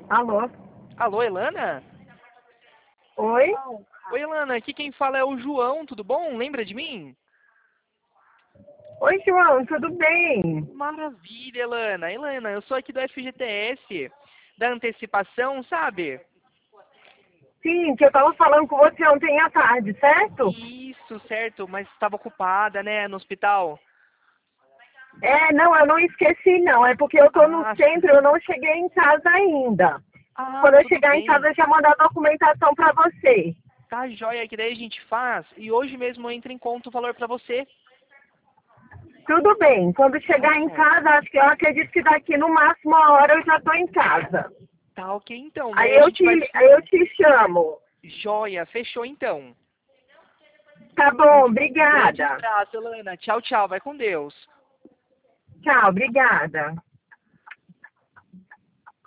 Alô? Alô, Elana? Oi? Oi, Elana, aqui quem fala é o João, tudo bom? Lembra de mim? Oi, João, tudo bem? Maravilha, Elana. Elana, eu sou aqui do FGTS, da antecipação, sabe? Sim, que eu tava falando com você ontem à tarde, certo? Isso, certo, mas estava ocupada, né, no hospital. Não, eu não esqueci não, é porque eu tô no Ah, centro, eu não cheguei em casa ainda. Quando eu tudo chegar em casa, bem. eu já mando a documentação pra você. Tá joia, que daí a gente faz e hoje mesmo eu entro em conta o valor pra você. Tudo bem, quando Tá chegar em joia. casa, acho que eu acredito que daqui no máximo uma hora eu já tô em casa. Tá ok então, Aí daí a eu gente te, vai aí eu se... te chamo. Joia, fechou então. Tá bom, Grande obrigada. abraço, Elana. Tchau, tchau, vai com Deus. Tchau, obrigada.